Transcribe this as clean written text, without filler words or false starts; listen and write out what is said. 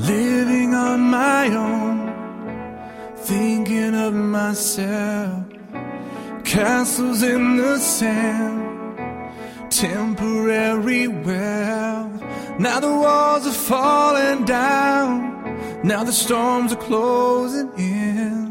living on my own, thinking of myself. Castles in the sand, temporary wealth. Now the walls are falling down, now the storms are closing in.